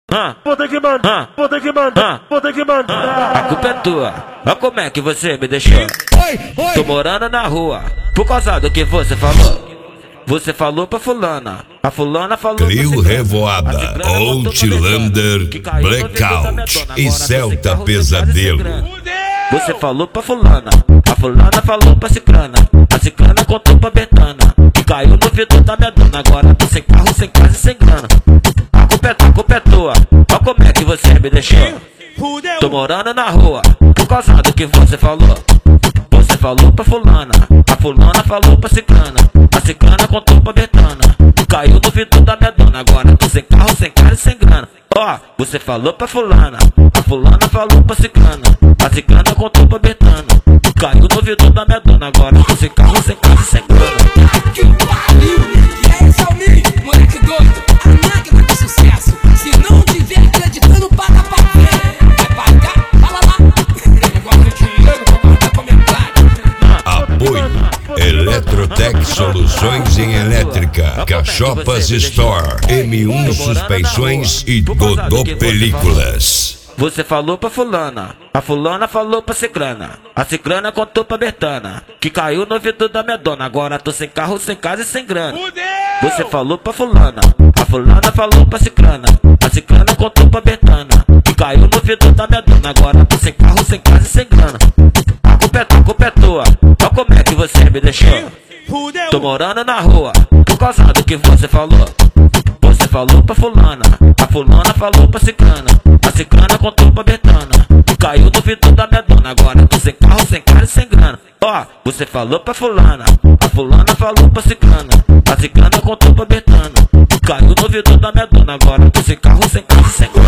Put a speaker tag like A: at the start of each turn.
A: vou ter que mandar, vou ter que mandar, vou ter que mandar.
B: A culpa é tua, olha como é que você me deixou. Tô morando na rua, por causa do que você falou. Você falou pra fulana, a fulana falou pra
C: Trio
B: ciclana.
C: Revoada, Outlander, Blackout e Celta Pesadelo.
B: Você falou pra fulana, a fulana falou pra ciclana, a ciclana contou pra Betana, que caiu no vidro da minha dona. Agora tô sem carro, sem casa e sem grana. A culpa é tua, olha como é que você me deixou. Tô morando na rua, por causa do que você falou. Você falou pra fulana, a fulana falou pra ciclana, a ciclana contou pra Betana, que caiu no vidro da minha dona. Agora tô sem carro, sem casa e sem grana. Ó, você falou pra fulana, a fulana falou pra ciclana, a ciclana contou pra Betana, que caiu no vidro da minha dona. Agora tô sem carro, sem casa e sem grana.
D: Que pariu! E aí, Salmi, moleque doido, a máquina de sucesso. Se não tiver acreditando, paga pra ver. Vai pagar? Fala lá. Negócio de dinheiro, vou guardar comentário.
C: Apoio Eletrotec Soluções em Elétrica, Cachopas Store, M1 Suspensões e Dodô Películas.
B: Você falou pra fulana, a fulana falou pra ciclana, a ciclana contou pra Betana, que caiu no vidro da minha dona. Agora tô sem carro, sem casa e sem grana. Você falou pra fulana, a fulana falou pra ciclana, a ciclana contou pra Betana, que caiu no vidro da minha dona. Agora tô sem carro, sem casa e sem grana. A culpa é tua, olha como é que você me deixou. Tô morando na rua, por causa do que você falou. Você falou pra fulana, a fulana falou pra ciclana, a ciclana contou pra Betana, que caiu no vidro da minha dona. Agora tô sem carro, sem casa e sem grana. Ó, você falou pra fulana, a fulana falou pra ciclana, a ciclana contou pra Betana, que caiu no vidro da minha dona. Agora tô sem carro, sem casa e sem grana.